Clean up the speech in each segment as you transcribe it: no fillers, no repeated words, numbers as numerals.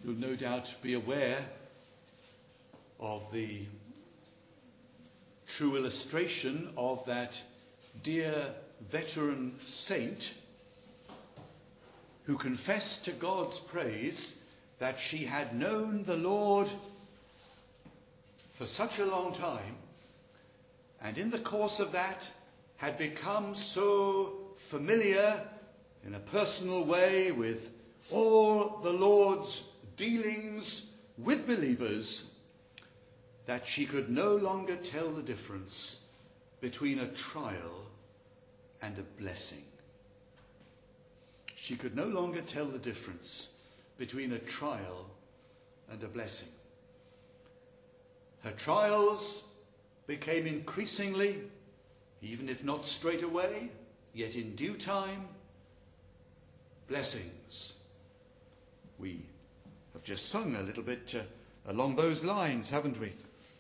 You'll no doubt be aware of the true illustration of that dear veteran saint who confessed to God's praise that she had known the Lord for such a long time, and in the course of that had become so familiar in a personal way with all the Lord's dealings with believers that she could no longer tell the difference between a trial and a blessing. She could no longer tell the difference between a trial and a blessing. Her trials became increasingly, even if not straight away, yet in due time, blessings. We have just sung a little bit along those lines, haven't we?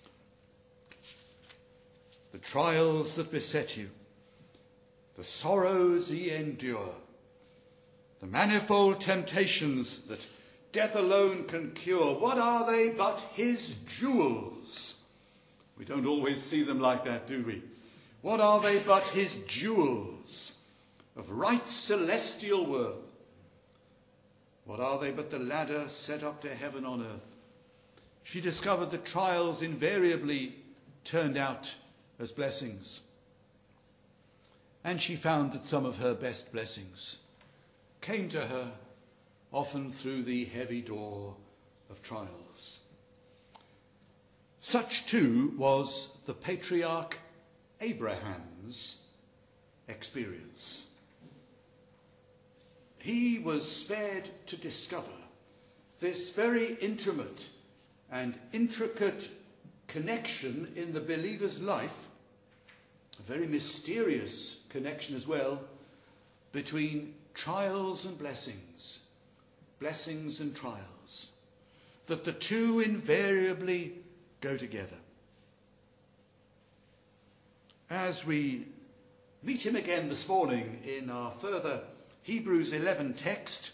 The trials that beset you, the sorrows ye endure, the manifold temptations that death alone can cure, what are they but his jewels? We don't always see them like that, do we? What are they but his jewels of right celestial worth? What are they but the ladder set up to heaven on earth? She discovered that trials invariably turned out as blessings. And she found that some of her best blessings came to her often through the heavy door of trials. Such too was the patriarch Abraham's experience. He was spared to discover this very intimate and intricate connection in the believer's life, a very mysterious connection as well, between trials and blessings, blessings and trials, that the two invariably go together. As we meet him again this morning in our further Hebrews 11 text,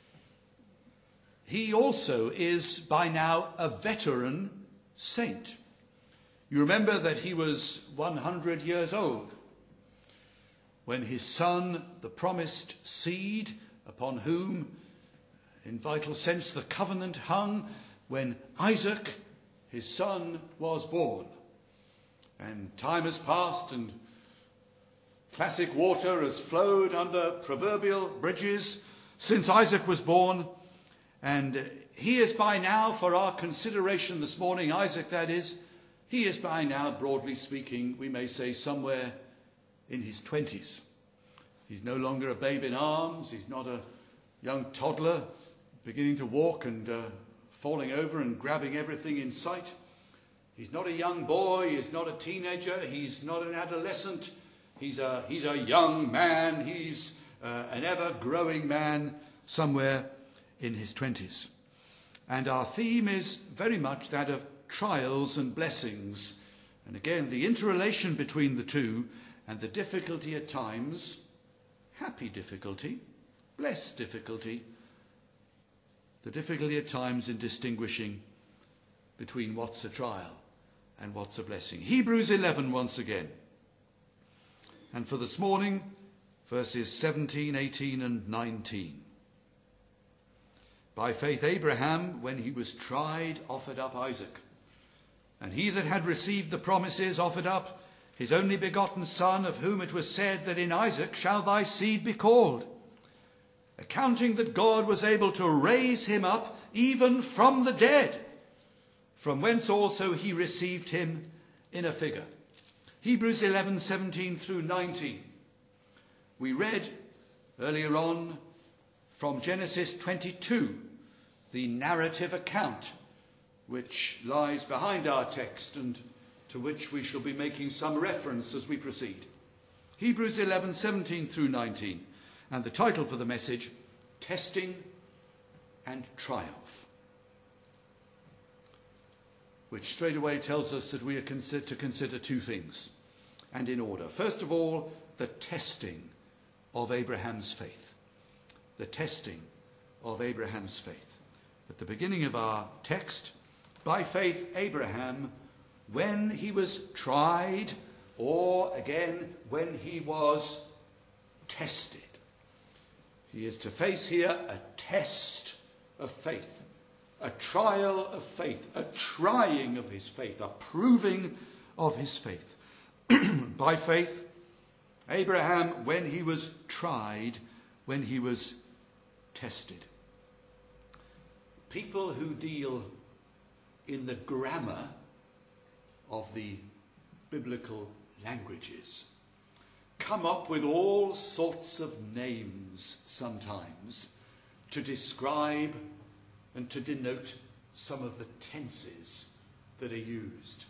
he also is by now a veteran saint. You remember that he was 100 years old when his son, the promised seed, upon whom, in vital sense, the covenant hung, when Isaac, his son, was born. And time has passed and classic water has flowed under proverbial bridges since Isaac was born. And he is by now, for our consideration this morning, Isaac that is, he is by now, broadly speaking, we may say somewhere in his 20s. He's no longer a babe in arms. He's not a young toddler beginning to walk and falling over and grabbing everything in sight. He's not a young boy. He's not a teenager. He's not an adolescent. He's a young man. He's an ever-growing man somewhere in his 20s. And our theme is very much that of trials and blessings. And again, the interrelation between the two and the difficulty at times, happy difficulty, blessed difficulty, the difficulty at times in distinguishing between what's a trial and what's a blessing. Hebrews 11 once again. And for this morning, verses 17, 18 and 19. By faith Abraham, when he was tried, offered up Isaac. And he that had received the promises offered up his only begotten son, of whom it was said that in Isaac shall thy seed be called, accounting that God was able to raise him up even from the dead, from whence also he received him in a figure. Hebrews 11, 17 through 19. We read earlier on from Genesis 22, the narrative account which lies behind our text and to which we shall be making some reference as we proceed. Hebrews 11, 17 through 19. And the title for the message, Testing and Triumph, which straight away tells us that we are to consider two things, and in order. First of all, the testing of Abraham's faith. The testing of Abraham's faith. at the beginning of our text, by faith Abraham, when he was tried, or again, when he was tested. He is to face here a test of faith, a trial of faith, a trying of his faith, a proving of his faith. By faith, Abraham, when he was tried, when he was tested. People who deal in the grammar of the biblical languages come up with all sorts of names sometimes to describe and to denote some of the tenses that are used.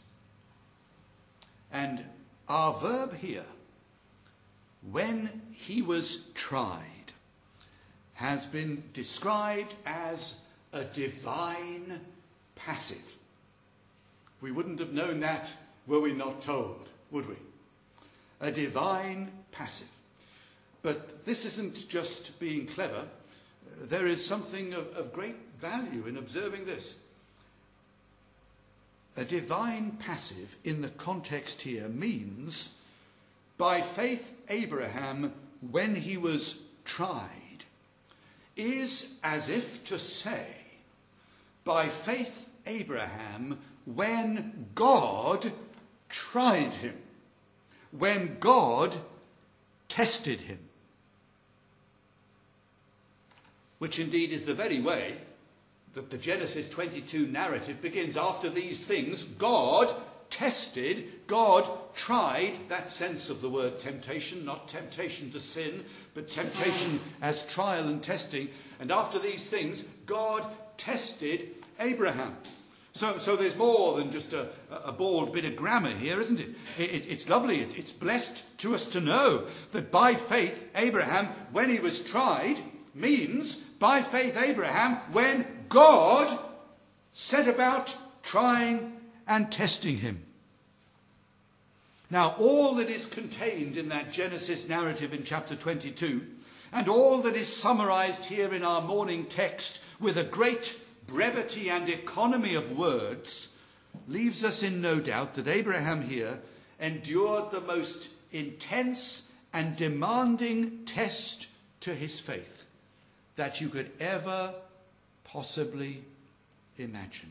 And our verb here, when he was tried, has been described as a divine passive. We wouldn't have known that were we not told, would we? A divine passive. But this isn't just being clever. There is something of great value in observing this. A divine passive in the context here means, by faith Abraham, when he was tried, is as if to say, by faith Abraham, when God tried him, when God tested him. Which indeed is the very way that the Genesis 22 narrative begins. After these things, God tested, God tried, that sense of the word temptation, not temptation to sin, but temptation as trial and testing. And after these things, God tested Abraham. So there's more than just a bald bit of grammar here, isn't it? It's lovely. It's blessed to us to know that by faith Abraham, when he was tried, means by faith Abraham, when God set about trying and testing him. Now, all that is contained in that Genesis narrative in chapter 22, and all that is summarized here in our morning text with a great brevity and economy of words, leaves us in no doubt that Abraham here endured the most intense and demanding test to his faith that you could ever possibly imagine.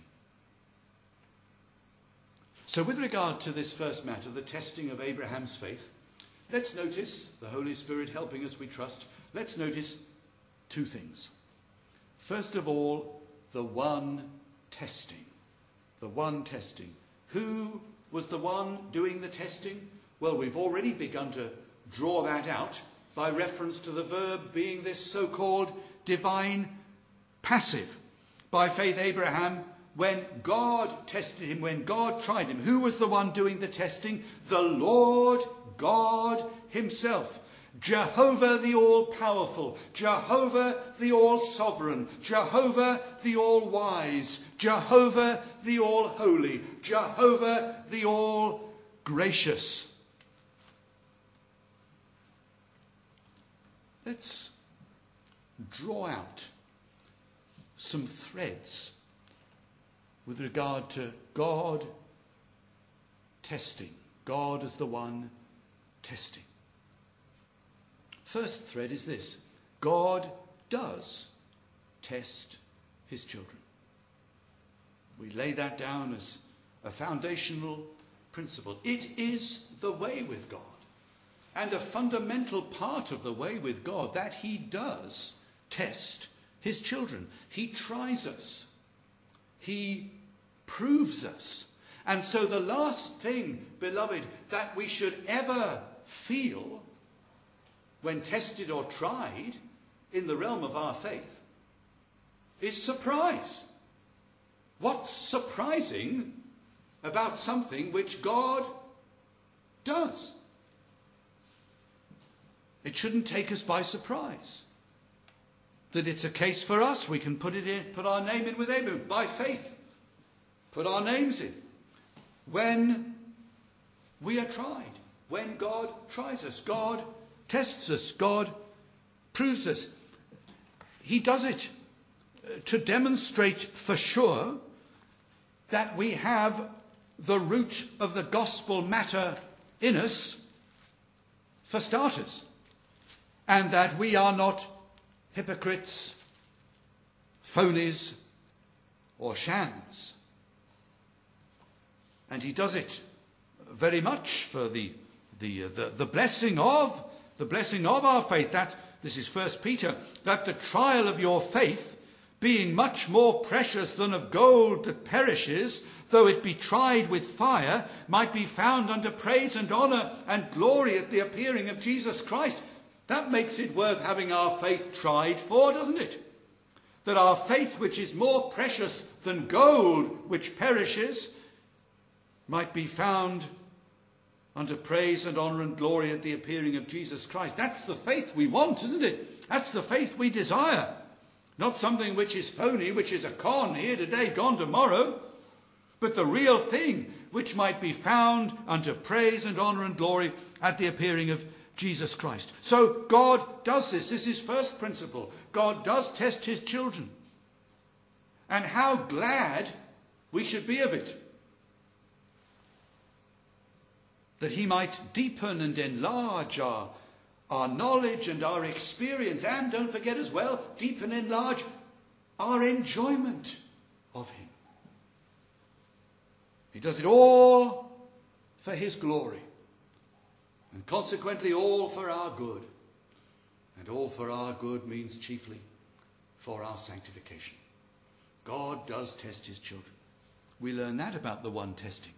So with regard to this first matter, the testing of Abraham's faith, let's notice, the Holy Spirit helping us, we trust, let's notice two things. First of all, the one testing. The one testing. Who was the one doing the testing? Well, we've already begun to draw that out by reference to the verb being this so-called divine passive. By faith Abraham, when God tested him, when God tried him, who was the one doing the testing? The Lord God himself. Jehovah the all-powerful, Jehovah the all-sovereign, Jehovah the all-wise, Jehovah the all-holy, Jehovah the all-gracious. Let's draw out some threads with regard to God testing. God as the one testing. First thread is this: God does test his children. We lay that down as a foundational principle. It is the way with God, and a fundamental part of the way with God, that he does test his children. He tries us. He proves us. And so the last thing, beloved, that we should ever feel when tested or tried in the realm of our faith is surprise. What's surprising about something which God does? It shouldn't take us by surprise. That it's a case for us. We can put it in, put our name in with Abraham by faith. Put our names in. When we are tried, when God tries us, God tests us, God proves us. He does it to demonstrate for sure that we have the root of the gospel matter in us, for starters, and that we are not hypocrites, phonies, or shams. And he does it very much for the blessing of our faith. That this is 1 Peter, that the trial of your faith, being much more precious than of gold that perishes, though it be tried with fire, might be found unto praise and honour and glory at the appearing of Jesus Christ. That makes it worth having our faith tried for, doesn't it? That our faith, which is more precious than gold which perishes, might be found unto praise and honour and glory at the appearing of Jesus Christ. That's the faith we want, isn't it? That's the faith we desire. Not something which is phony, which is a con, here today, gone tomorrow, but the real thing which might be found unto praise and honour and glory at the appearing of Jesus Christ. So God does this. This is first principle. God does test his children. And how glad we should be of it. That he might deepen and enlarge our knowledge and our experience, and don't forget as well, deepen and enlarge our enjoyment of him. He does it all for his glory, and consequently all for our good. And all for our good means chiefly for our sanctification. God does test his children. We learn that about the one testing.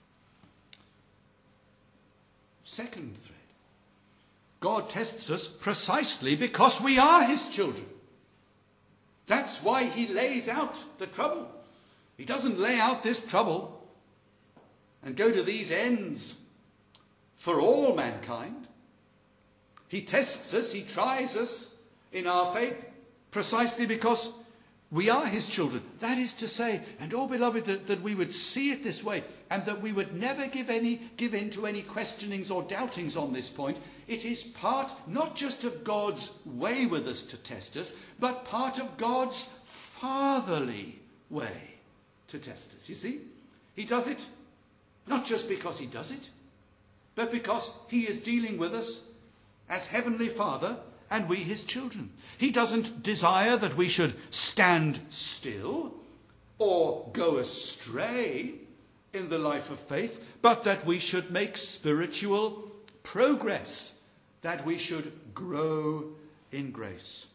Second thread. God tests us precisely because we are his children. That's why he lays out the trouble. He doesn't lay out this trouble and go to these ends for all mankind. He tests us, he tries us in our faith precisely because we are his children. That is to say, and oh beloved, that we would see it this way, and that we would never give in to any questionings or doubtings on this point. It is part not just of God's way with us to test us, but part of God's fatherly way to test us. You see, he does it not just because he does it, but because he is dealing with us as Heavenly Father and we his children. He doesn't desire that we should stand still or go astray in the life of faith, but that we should make spiritual progress, that we should grow in grace.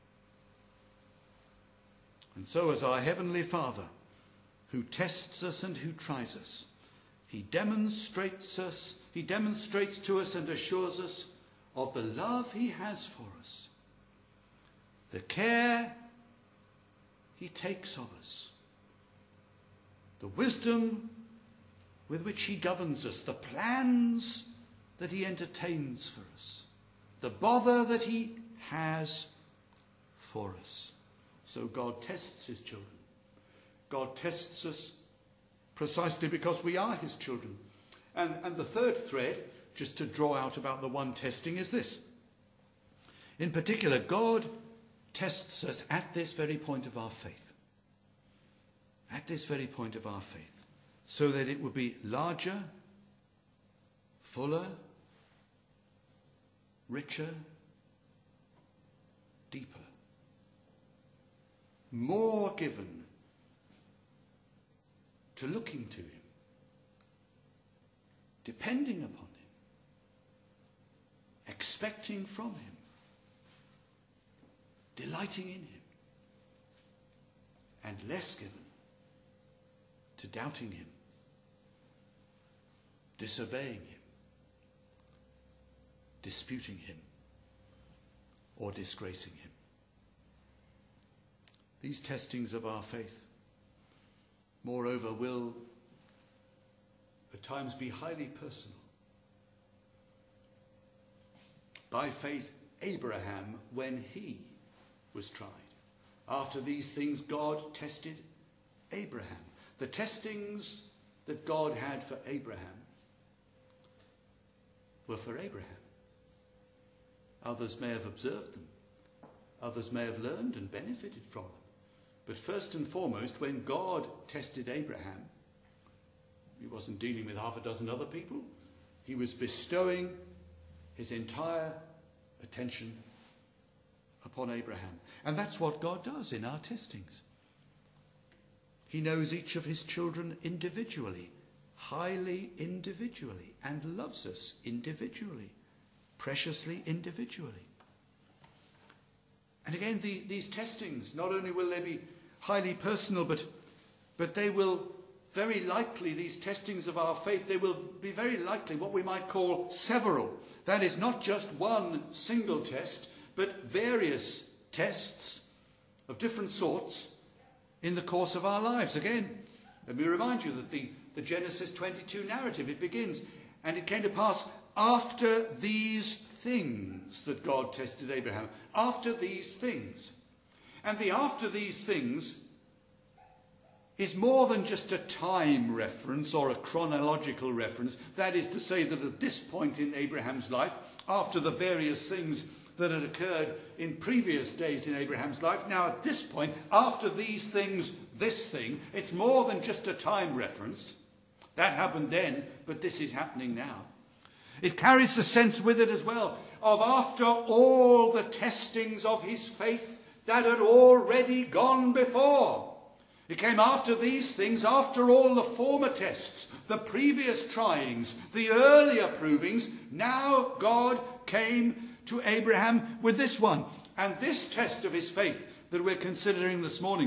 And so as our Heavenly Father, who tests us and who tries us, he demonstrates to us and assures us of the love he has for us, the care he takes of us, the wisdom with which he governs us, the plans that he entertains for us, the bother that he has for us. So God tests his children. God tests us precisely because we are his children. And the third thread, just to draw out about the one testing, is this. In particular, God tests us at this very point of our faith. At this very point of our faith. So that it would be larger, fuller, richer, deeper. More given to looking to him, depending upon him, expecting from him, delighting in him, and less given to doubting him, disobeying him, disputing him, or disgracing him. These testings of our faith, moreover, will at times be highly personal. By faith, Abraham, when he was tried, after these things God tested Abraham. The testings that God had for Abraham were for Abraham. Others may have observed them. Others may have learned and benefited from them. But first and foremost, when God tested Abraham, he wasn't dealing with half a dozen other people. He was bestowing his entire attention upon Abraham. And that's what God does in our testings. He knows each of his children individually, highly individually, and loves us individually, preciously individually. And again, these testings, not only will they be highly personal, but they will very likely, these testings of our faith, they will be very likely what we might call several. That is, not just one single test, but various tests of different sorts in the course of our lives. Again, let me remind you that the Genesis 22 narrative, it begins, and it came to pass after these things that God tested Abraham. After these things. And the after these things is more than just a time reference or a chronological reference. That is to say that at this point in Abraham's life, after the various things that had occurred in previous days in Abraham's life, now at this point, after these things, this thing, it's more than just a time reference. That happened then, but this is happening now. It carries the sense with it as well of after all the testings of his faith that had already gone before. It came after these things, after all the former tests, the previous tryings, the earlier provings. Now God came to Abraham with this one. And this test of his faith that we're considering this morning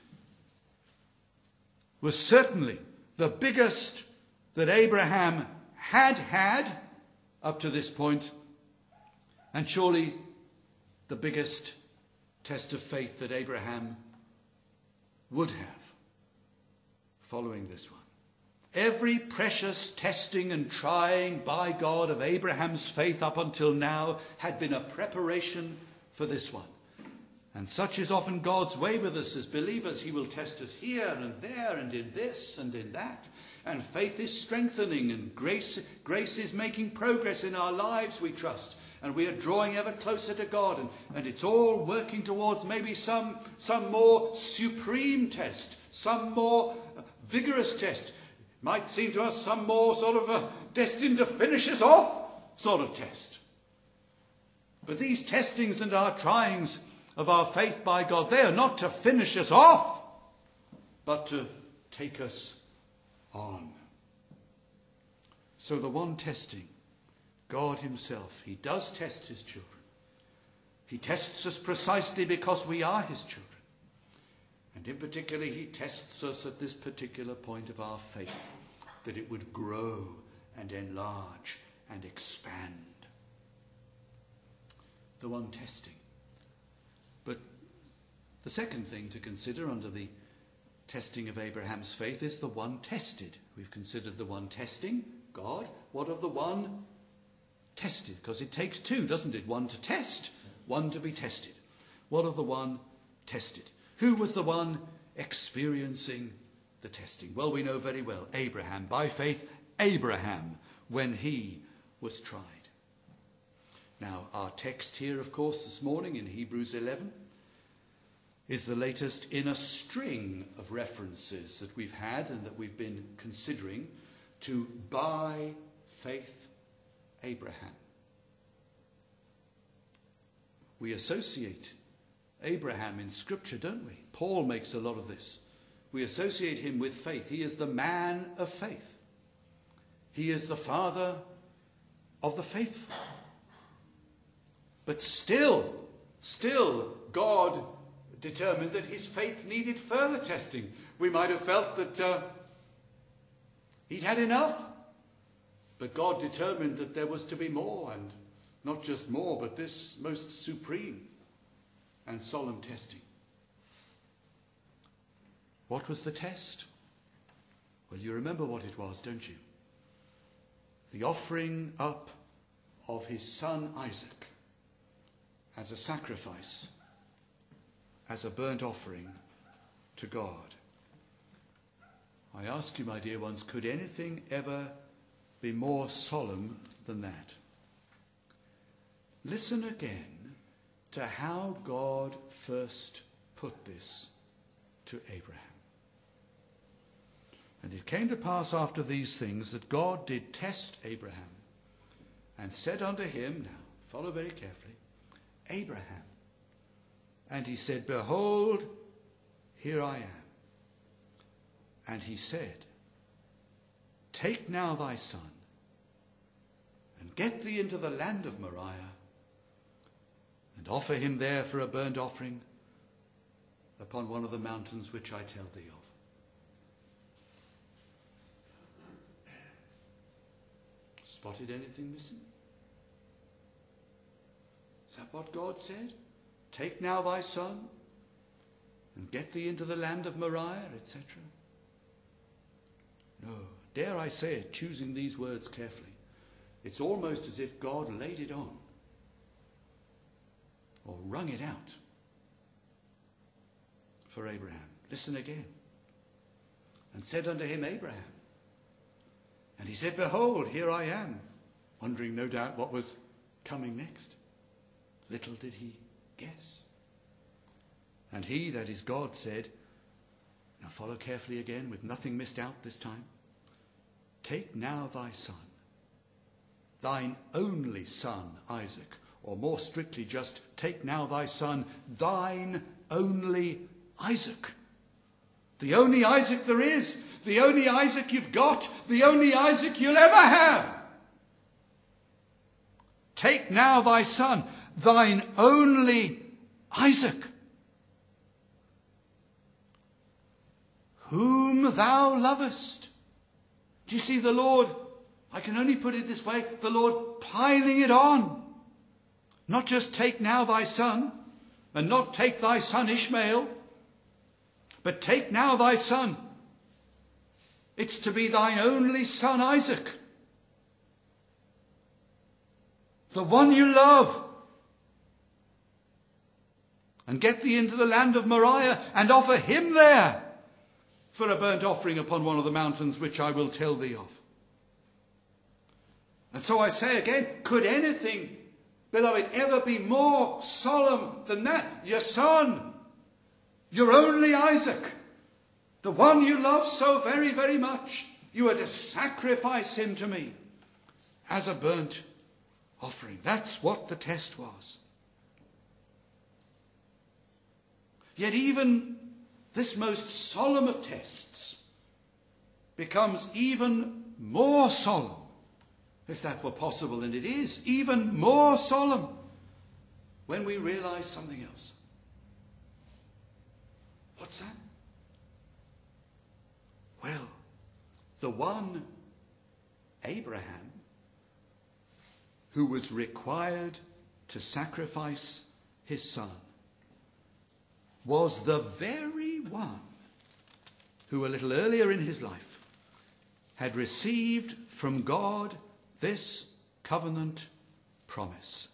was certainly the biggest that Abraham had up to this point, and surely the biggest test of faith that Abraham would have following this one. Every precious testing and trying by God of Abraham's faith up until now had been a preparation for this one. And such is often God's way with us as believers. He will test us here and there and in this and in that. And faith is strengthening and grace is making progress in our lives, we trust. And we are drawing ever closer to God. And it's all working towards maybe some more supreme test, some more vigorous test. Might seem to us some more sort of destined to finish us off sort of test. But these testings and our tryings of our faith by God, they are not to finish us off, but to take us on. So the one testing, God himself, he does test his children. He tests us precisely because we are his children. And in particular, he tests us at this particular point of our faith, that it would grow and enlarge and expand. The one testing. But the second thing to consider under the testing of Abraham's faith is the one tested. We've considered the one testing, God. What of the one tested? Because it takes two, doesn't it? One to test, one to be tested. What of the one tested? Who was the one experiencing the testing? Well, we know very well. Abraham. By faith, Abraham, when he was tried. Now, our text here, of course, this morning in Hebrews 11 is the latest in a string of references that we've had and that we've been considering to by faith Abraham. We associate Abraham in Scripture, don't we? Paul makes a lot of this. We associate him with faith. He is the man of faith. He is the father of the faithful. But still, God determined that his faith needed further testing. We might have felt that he'd had enough. But God determined that there was to be more, and not just more, but this most supreme and solemn testing. What was the test? Well, you remember what it was, don't you? The offering up of his son Isaac as a sacrifice, as a burnt offering to God. I ask you, my dear ones, could anything ever be more solemn than that? Listen again to how God first put this to Abraham. And it came to pass after these things that God did test Abraham, and said unto him, now follow very carefully, Abraham. And he said, behold, here I am. And he said, take now thy son, and get thee into the land of Moriah, and offer him there for a burnt offering upon one of the mountains which I tell thee of. Spotted anything missing? Is that what God said? Take now thy son, and get thee into the land of Moriah, etc. No, dare I say it, choosing these words carefully, it's almost as if God laid it on, or wrung it out for Abraham. Listen again. And said unto him, Abraham. And he said, behold, here I am, wondering no doubt what was coming next. Little did he guess. And he, that is God, said, now follow carefully again, with nothing missed out this time. Take now thy son, thine only son, Isaac, or more strictly just, take now thy son, thine only Isaac. The only Isaac there is, the only Isaac you've got, the only Isaac you'll ever have. Take now thy son, thine only Isaac, whom thou lovest. Do you see the Lord, I can only put it this way, the Lord piling it on. Not just take now thy son, and not take thy son Ishmael, but take now thy son. It's to be thine only son Isaac, the one you love. And get thee into the land of Moriah, and offer him there for a burnt offering upon one of the mountains which I will tell thee of. And so I say again, could anything, beloved, ever be more solemn than that? Your son, your only Isaac, the one you love so very, very much, you are to sacrifice him to me as a burnt offering. That's what the test was. Yet even this most solemn of tests becomes even more solemn, if that were possible, and it is even more solemn when we realize something else. What's that? Well, the one Abraham who was required to sacrifice his son was the very one who a little earlier in his life had received from God this covenant promise.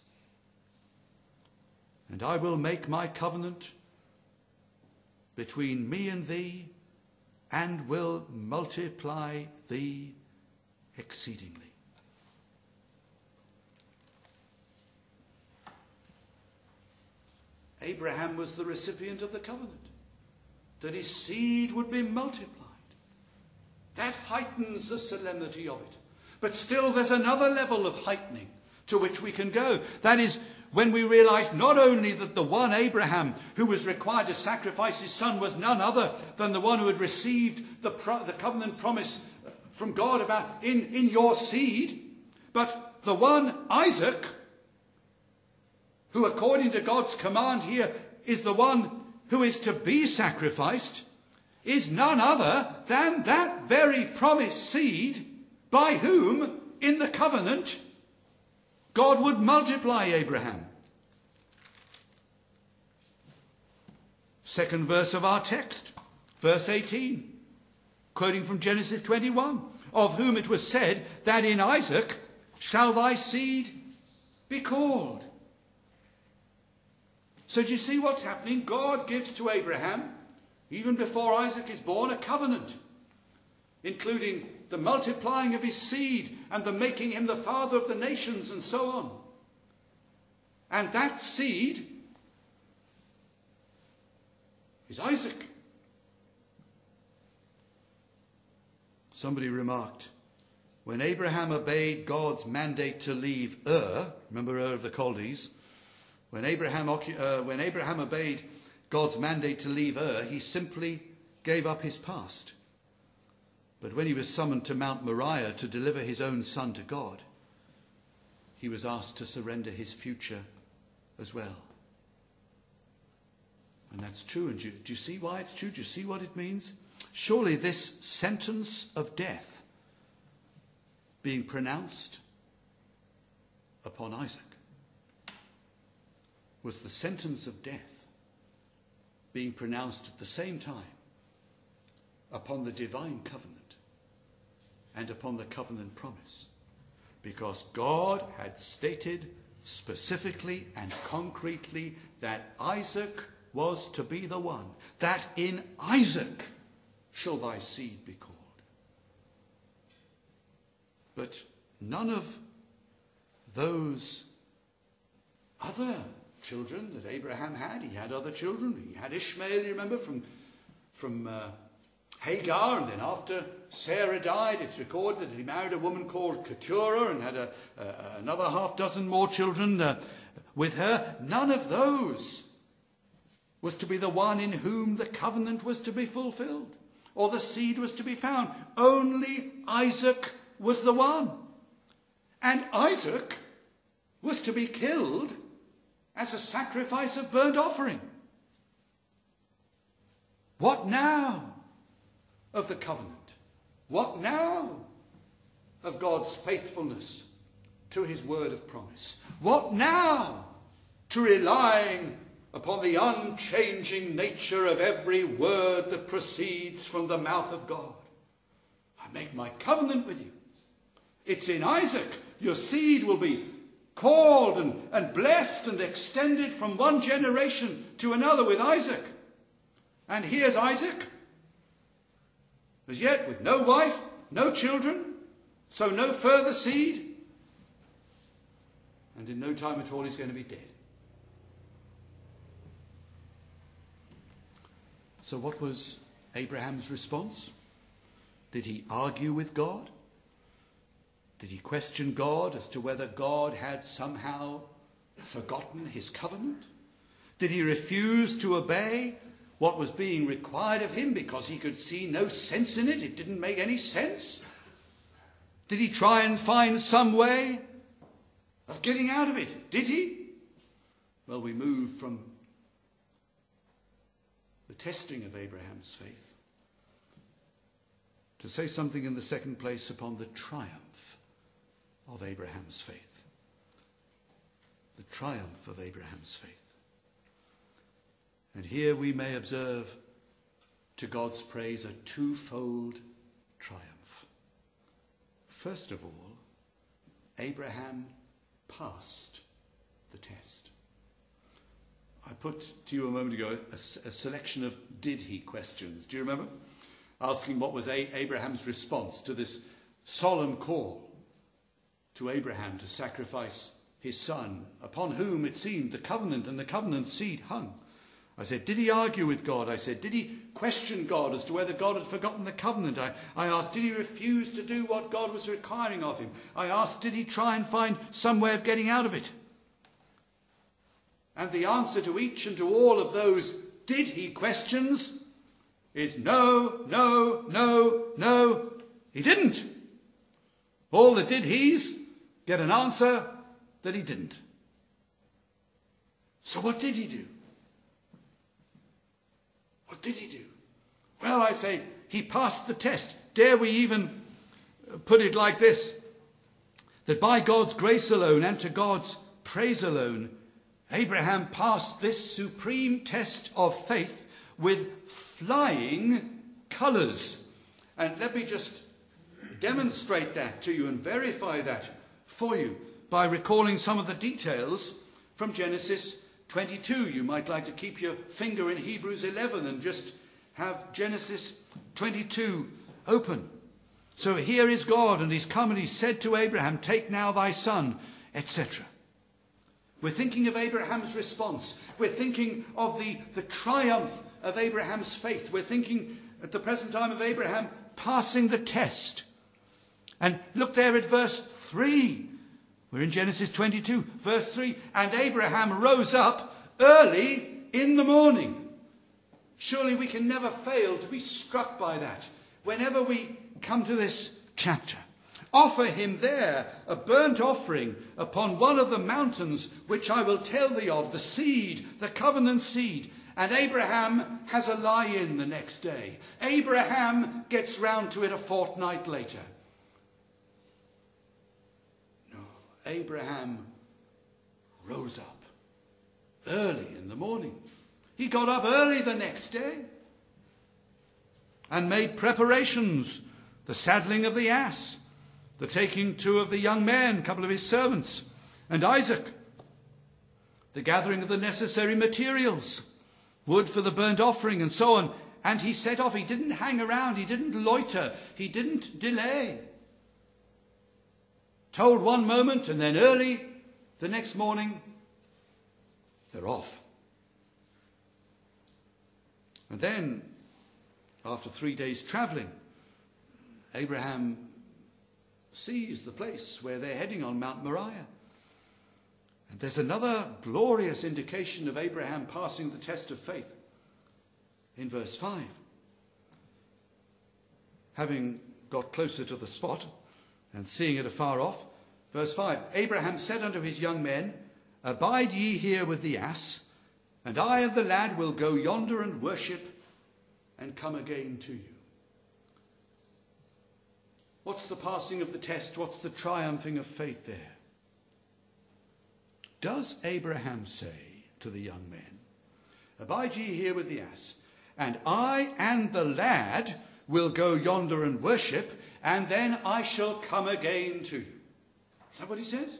And I will make my covenant between me and thee, and will multiply thee exceedingly. Abraham was the recipient of the covenant, that his seed would be multiplied. That heightens the solemnity of it. But still there's another level of heightening to which we can go. That is when we realize not only that the one Abraham who was required to sacrifice his son was none other than the one who had received the covenant promise from God about in your seed, but the one Isaac, who according to God's command here is the one who is to be sacrificed, is none other than that very promised seed by whom in the covenant God would multiply Abraham. Second verse of our text, verse 18, quoting from Genesis 21, of whom it was said that in Isaac shall thy seed be called. So do you see what's happening? God gives to Abraham, even before Isaac is born, a covenant, including the multiplying of his seed and the making him the father of the nations and so on. And that seed is Isaac. Somebody remarked, when Abraham obeyed God's mandate to leave Ur, remember Ur of the Chaldees, when Abraham obeyed God's mandate to leave Ur, he simply gave up his past. But when he was summoned to Mount Moriah to deliver his own son to God, he was asked to surrender his future as well. And that's true. And do you see why it's true? Do you see what it means? Surely this sentence of death being pronounced upon Isaac was the sentence of death being pronounced at the same time upon the divine covenant and upon the covenant promise, because God had stated specifically and concretely that Isaac was to be the one, that in Isaac shall thy seed be called. But none of those other children that Abraham had, he had other children. He had Ishmael, you remember, from Hagar, and then after Sarah died, it's recorded that he married a woman called Keturah and had another half dozen more children with her. None of those was to be the one in whom the covenant was to be fulfilled, or the seed was to be found. Only Isaac was the one. And Isaac was to be killed as a sacrifice of burnt offering. What now of the covenant? What now of God's faithfulness to his word of promise? What now to relying upon the unchanging nature of every word that proceeds from the mouth of God? I make my covenant with you. It's in Isaac. Your seed will be called and blessed and extended from one generation to another with Isaac. And here's Isaac, as yet with no wife, no children, so no further seed. And in no time at all he's going to be dead. So what was Abraham's response? Did he argue with God? Did he question God as to whether God had somehow forgotten his covenant? Did he refuse to obey what was being required of him because he could see no sense in it? It didn't make any sense. Did he try and find some way of getting out of it? Did he? Well, we move from the testing of Abraham's faith to say something in the second place upon the triumph of Abraham's faith. The triumph of Abraham's faith. And here we may observe, to God's praise, a twofold triumph. First of all, Abraham passed the test. I put to you a moment ago a selection of did he questions. Do you remember? Asking what was Abraham's response to this solemn call to Abraham to sacrifice his son, upon whom it seemed the covenant and the covenant seed hung. I said, did he argue with God? I said, did he question God as to whether God had forgotten the covenant? I asked, did he refuse to do what God was requiring of him? I asked, did he try and find some way of getting out of it? And the answer to each and to all of those did he questions is no, no, no, no, he didn't. All the did he's get an answer that he didn't. So what did he do? What did he do? Well, I say he passed the test. Dare we even put it like this, that by God's grace alone and to God's praise alone, Abraham passed this supreme test of faith with flying colours. And let me just demonstrate that to you and verify that for you by recalling some of the details from Genesis 22. You might like to keep your finger in Hebrews 11 and just have Genesis 22 open. So here is God, and he's come and he's said to Abraham, take now thy son, etc. We're thinking of Abraham's response. We're thinking of the triumph of Abraham's faith. We're thinking at the present time of Abraham passing the test. And look there at verse 3. We're in Genesis 22, verse 3. And Abraham rose up early in the morning. Surely we can never fail to be struck by that whenever we come to this chapter. Offer him there a burnt offering upon one of the mountains which I will tell thee of, the seed, the covenant seed. And Abraham has a lie-in the next day. Abraham gets round to it a fortnight later. No, Abraham rose up early in the morning. He got up early the next day and made preparations, the saddling of the ass, the taking two of the young men, a couple of his servants, and Isaac, the gathering of the necessary materials, wood for the burnt offering and so on. And he set off. He didn't hang around. He didn't loiter. He didn't delay. Told one moment and then early the next morning, they're off. And then, after 3 days travelling, Abraham sees the place where they're heading on Mount Moriah. And there's another glorious indication of Abraham passing the test of faith in verse 5. Having got closer to the spot and seeing it afar off, verse 5, Abraham said unto his young men, Abide ye here with the ass, and I and the lad will go yonder and worship and come again to you. What's the passing of the test? What's the triumphing of faith there? Does Abraham say to the young men, Abide ye here with the ass, and I and the lad will go yonder and worship, and then I shall come again to you? Is that what he says?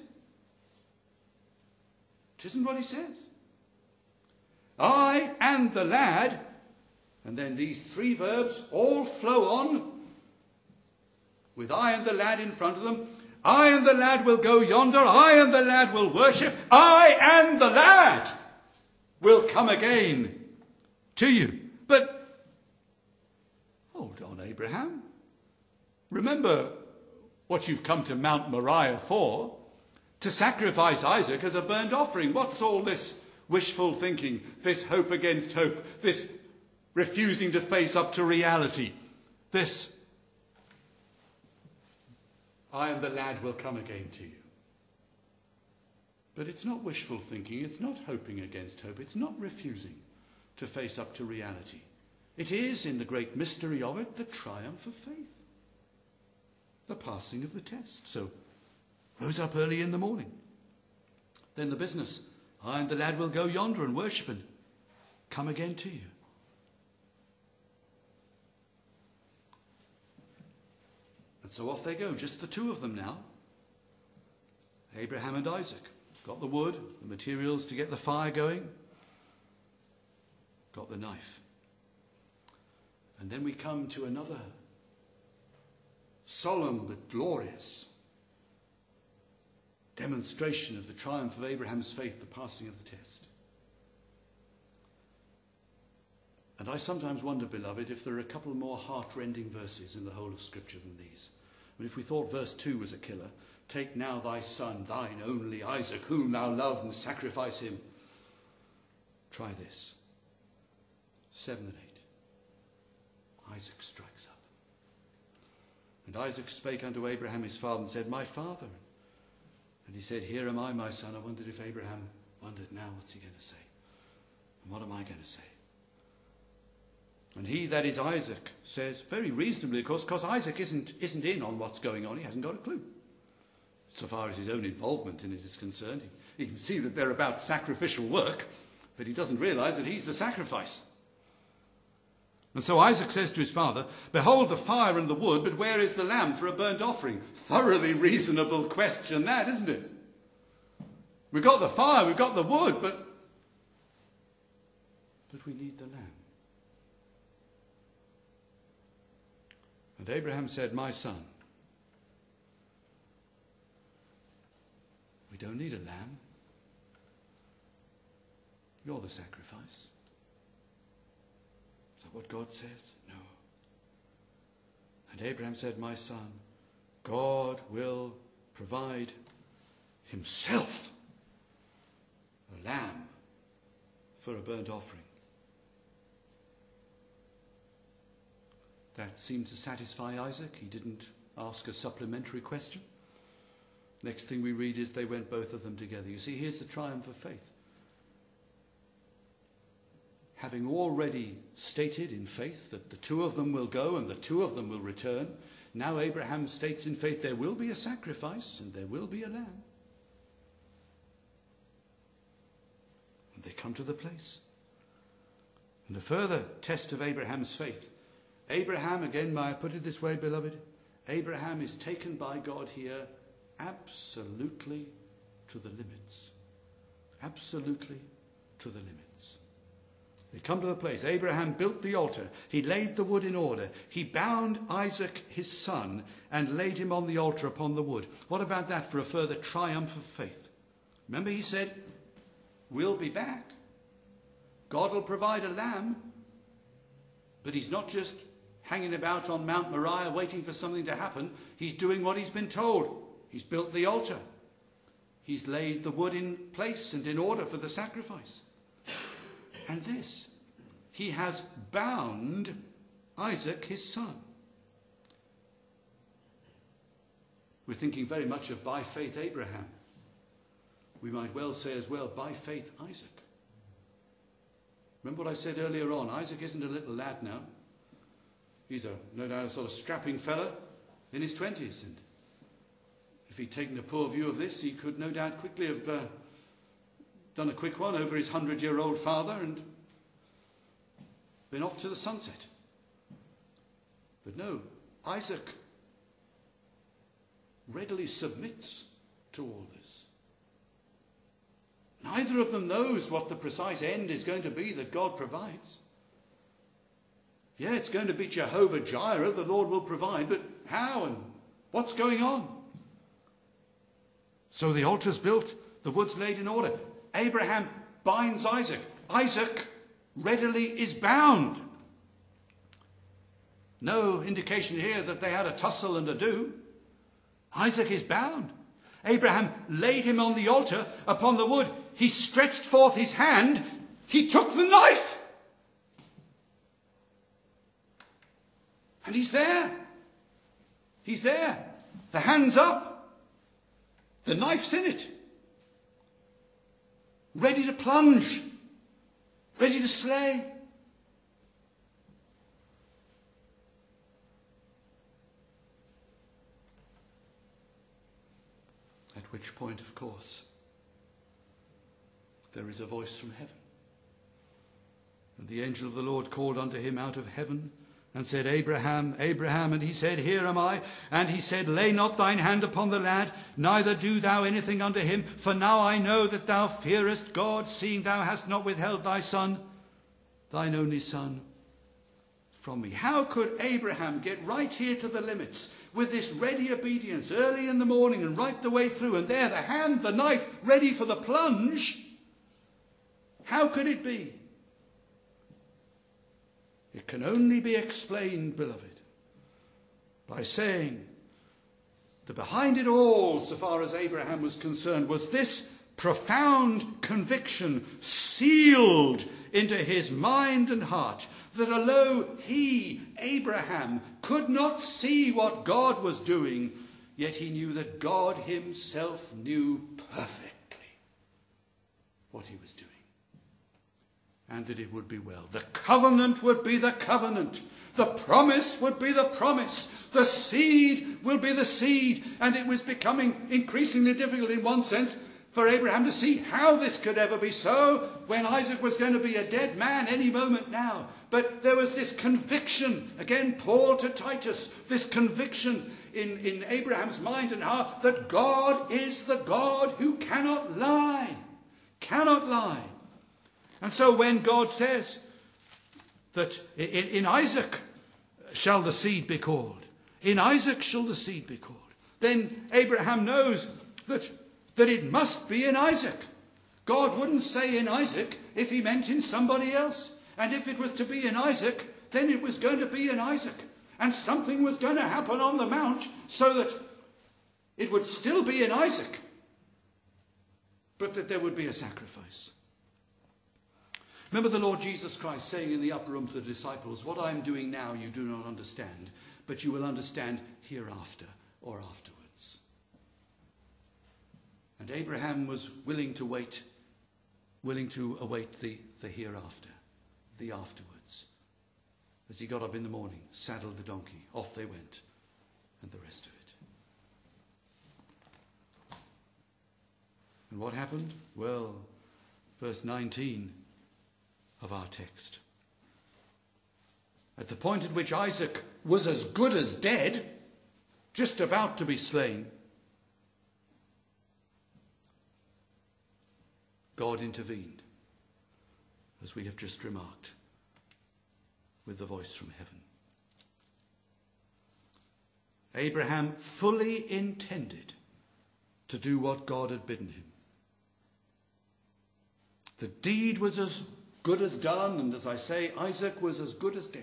It isn't what he says. I and the lad, and then these three verbs all flow on with I and the lad in front of them. I and the lad will go yonder. I and the lad will worship. I and the lad will come again to you. But hold on, Abraham. Remember what you've come to Mount Moriah for, to sacrifice Isaac as a burnt offering. What's all this wishful thinking, this hope against hope, this refusing to face up to reality, this I and the lad will come again to you? But it's not wishful thinking, it's not hoping against hope, it's not refusing to face up to reality. It is, in the great mystery of it, the triumph of faith, the passing of the test. So, rose up early in the morning. Then the business, I and the lad will go yonder and worship and come again to you. And so off they go, just the two of them now. Abraham and Isaac. Got the wood, the materials to get the fire going. Got the knife. And then we come to another solemn but glorious demonstration of the triumph of Abraham's faith, the passing of the test. And I sometimes wonder, beloved, if there are a couple more heart-rending verses in the whole of Scripture than these. But if we thought verse 2 was a killer, take now thy son, thine only Isaac, whom thou loved, and sacrifice him. Try this. 7 and 8. Isaac strikes up. And Isaac spake unto Abraham his father and said, My father. And he said, Here am I, my son. I wondered if Abraham wondered now, what's he going to say? And what am I going to say? And he, that is Isaac, says, very reasonably, of course, because Isaac isn't in on what's going on. He hasn't got a clue. So far as his own involvement in it is concerned, he can see that they're about sacrificial work, but he doesn't realize that he's the sacrifice. And so Isaac says to his father, Behold the fire and the wood, but where is the lamb for a burnt offering? Thoroughly reasonable question that, isn't it? We've got the fire, we've got the wood, but we need the lamb. And Abraham said, My son, we don't need a lamb. You're the sacrifice. Is that what God says? No. And Abraham said, my son, God will provide himself a lamb for a burnt offering. That seemed to satisfy Isaac. He didn't ask a supplementary question. Next thing we read is they went both of them together. You see, here's the triumph of faith. Having already stated in faith that the two of them will go and the two of them will return, now Abraham states in faith there will be a sacrifice and there will be a lamb. And they come to the place. And a further test of Abraham's faith. Abraham, again, may I put it this way, beloved? Abraham is taken by God here absolutely to the limits. Absolutely to the limits. They come to the place. Abraham built the altar. He laid the wood in order. He bound Isaac, his son, and laid him on the altar upon the wood. What about that for a further triumph of faith? Remember, he said, we'll be back. God will provide a lamb. But he's not just hanging about on Mount Moriah waiting for something to happen. He's doing what he's been told. He's built the altar. He's laid the wood in place and in order for the sacrifice. And this, he has bound Isaac, his son. We're thinking very much of by faith Abraham. We might well say as well, by faith Isaac. Remember what I said earlier on, Isaac isn't a little lad now. He's no doubt a sort of strapping fella in his 20s. And if he'd taken a poor view of this, he could no doubt quickly have done a quick one over his 100-year-old father and been off to the sunset. But no, Isaac readily submits to all this. Neither of them knows what the precise end is going to be that God provides. Yeah, it's going to be Jehovah Jireh, the Lord will provide, but how and what's going on? So the altar's built, the wood's laid in order. Abraham binds Isaac. Isaac readily is bound. No indication here that they had a tussle and a do. Isaac is bound. Abraham laid him on the altar upon the wood. He stretched forth his hand. He took the knife. And he's there. He's there. The hand's up. The knife's in it. Ready to plunge. Ready to slay. At which point, of course, there is a voice from heaven. And the angel of the Lord called unto him out of heaven and said, Abraham, Abraham. And he said, Here am I. And he said, Lay not thine hand upon the lad, neither do thou anything unto him. For now I know that thou fearest God, seeing thou hast not withheld thy son, thine only son, from me. How could Abraham get right here to the limits with this ready obedience early in the morning and right the way through, and there the hand, the knife, ready for the plunge? How could it be? It can only be explained, beloved, by saying that behind it all, so far as Abraham was concerned, was this profound conviction sealed into his mind and heart, that although he, Abraham, could not see what God was doing, yet he knew that God himself knew perfectly what he was doing. And that it would be well. The covenant would be the covenant. The promise would be the promise. The seed will be the seed. And it was becoming increasingly difficult in one sense for Abraham to see how this could ever be so when Isaac was going to be a dead man any moment now. But there was this conviction, again, Paul to Titus, this conviction in Abraham's mind and heart that God is the God who cannot lie. Cannot lie. And so when God says that in Isaac shall the seed be called, in Isaac shall the seed be called, then Abraham knows that it must be in Isaac. God wouldn't say in Isaac if he meant in somebody else. And if it was to be in Isaac, then it was going to be in Isaac. And something was going to happen on the mount so that it would still be in Isaac, but that there would be a sacrifice. Remember the Lord Jesus Christ saying in the upper room to the disciples, what I am doing now you do not understand, but you will understand hereafter or afterwards. And Abraham was willing to await the hereafter, the afterwards. As he got up in the morning, saddled the donkey, off they went, and the rest of it. And what happened? Well, verse 19 of our text. At the point at which Isaac was as good as dead, just about to be slain, God intervened, as we have just remarked, with the voice from heaven. Abraham fully intended to do what God had bidden him. The deed was as good as done, and as I say, Isaac was as good as dead.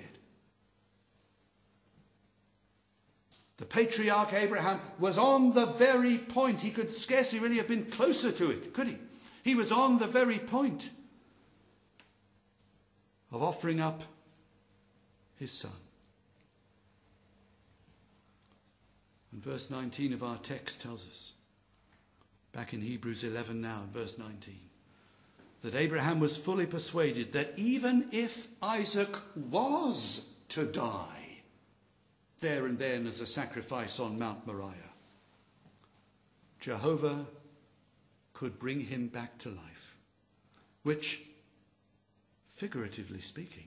The patriarch Abraham was on the very point. He could scarcely really have been closer to it, could he? He was on the very point of offering up his son. And verse 19 of our text tells us, back in Hebrews 11 now, verse 19, that Abraham was fully persuaded that even if Isaac was to die there and then as a sacrifice on Mount Moriah, Jehovah could bring him back to life, which, figuratively speaking,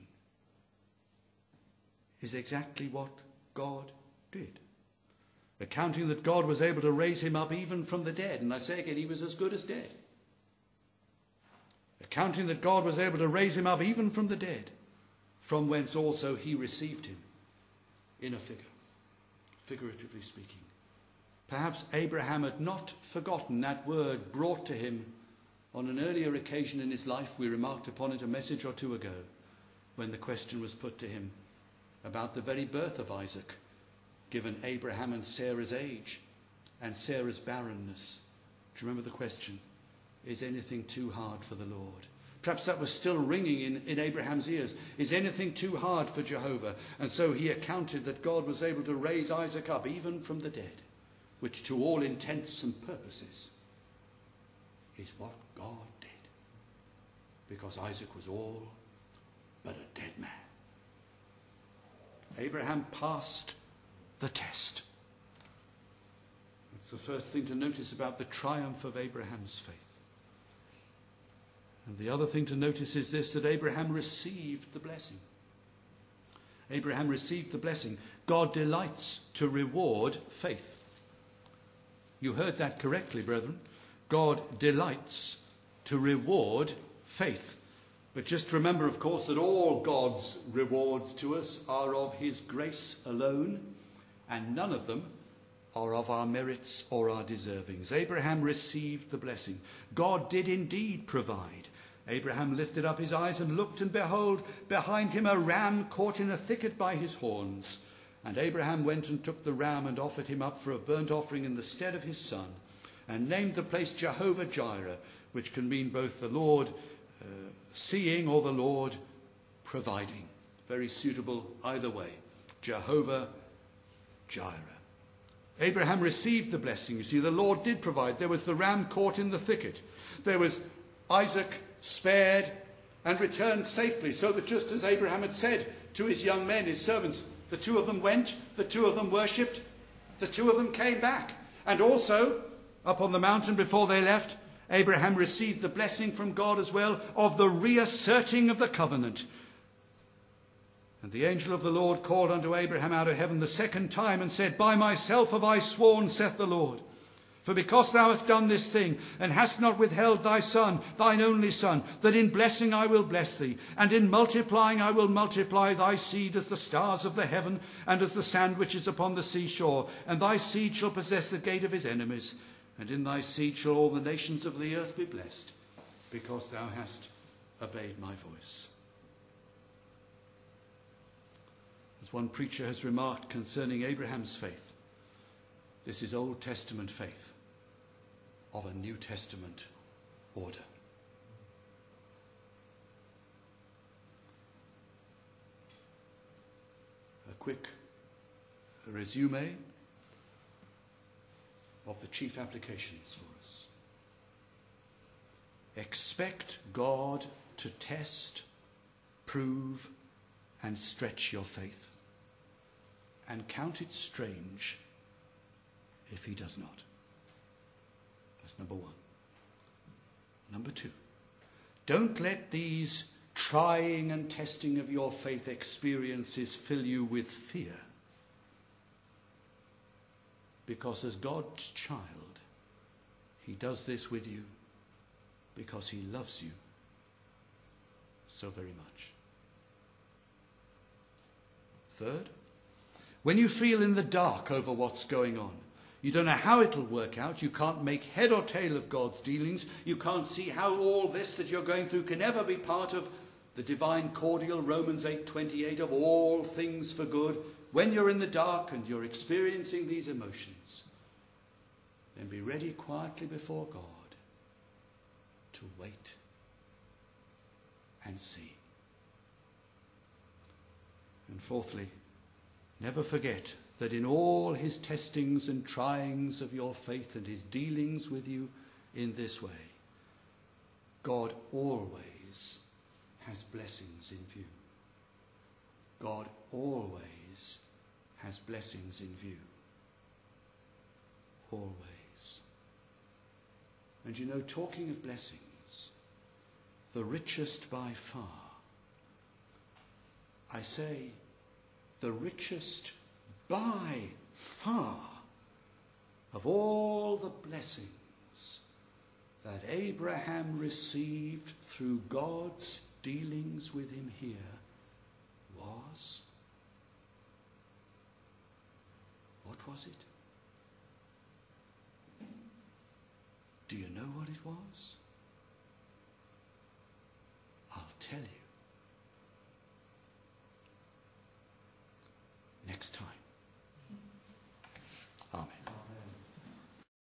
is exactly what God did. Accounting that God was able to raise him up even from the dead. And I say again, he was as good as dead. Accounting that God was able to raise him up even from the dead, from whence also he received him in a figure, figuratively speaking. Perhaps Abraham had not forgotten that word brought to him on an earlier occasion in his life. We remarked upon it a message or two ago, when the question was put to him about the very birth of Isaac, given Abraham and Sarah's age and Sarah's barrenness. Do you remember the question? Is anything too hard for the Lord? Perhaps that was still ringing in Abraham's ears. Is anything too hard for Jehovah? And so he accounted that God was able to raise Isaac up even from the dead, which to all intents and purposes is what God did. Because Isaac was all but a dead man. Abraham passed the test. That's the first thing to notice about the triumph of Abraham's faith. And the other thing to notice is this, that Abraham received the blessing. Abraham received the blessing. God delights to reward faith. You heard that correctly, brethren. God delights to reward faith. But just remember, of course, that all God's rewards to us are of his grace alone, and none of them are of our merits or our deservings. Abraham received the blessing. God did indeed provide. Abraham lifted up his eyes and looked, and behold, behind him a ram caught in a thicket by his horns. And Abraham went and took the ram and offered him up for a burnt offering in the stead of his son, and named the place Jehovah-Jireh, which can mean both the Lord seeing or the Lord providing. Very suitable either way. Jehovah-Jireh. Abraham received the blessing. You see, the Lord did provide. There was the ram caught in the thicket. There was Isaac spared and returned safely, so that just as Abraham had said to his young men, his servants, the two of them went, the two of them worshipped, the two of them came back. And also, up on the mountain before they left, Abraham received the blessing from God as well of the reasserting of the covenant. And the angel of the Lord called unto Abraham out of heaven the second time and said, By myself have I sworn, saith the Lord, for because thou hast done this thing, and hast not withheld thy son, thine only son, that in blessing I will bless thee, and in multiplying I will multiply thy seed as the stars of the heaven, and as the sand which is upon the seashore, and thy seed shall possess the gate of his enemies. And in thy seed shall all the nations of the earth be blessed, because thou hast obeyed my voice. As one preacher has remarked concerning Abraham's faith, this is Old Testament faith of a New Testament order. A quick resume of the chief applications for us. Expect God to test, prove, and stretch your faith, and count it strange if he does not. That's number one. Number two, don't let these trying and testing of your faith experiences fill you with fear, because as God's child, he does this with you because he loves you so very much. Third, when you feel in the dark over what's going on, you don't know how it'll work out, you can't make head or tail of God's dealings, you can't see how all this that you're going through can ever be part of the divine cordial Romans 8:28 of all things for good. When you're in the dark and you're experiencing these emotions, then be ready quietly before God to wait and see. And fourthly, never forget that in all his testings and tryings of your faith and his dealings with you in this way, God always has blessings in view. God always has blessings in view. Always. And you know, talking of blessings, the richest by far, I say, the richest by far of all the blessings that Abraham received through God's dealings with him here was, what was it? Do you know what it was? I'll tell you next time.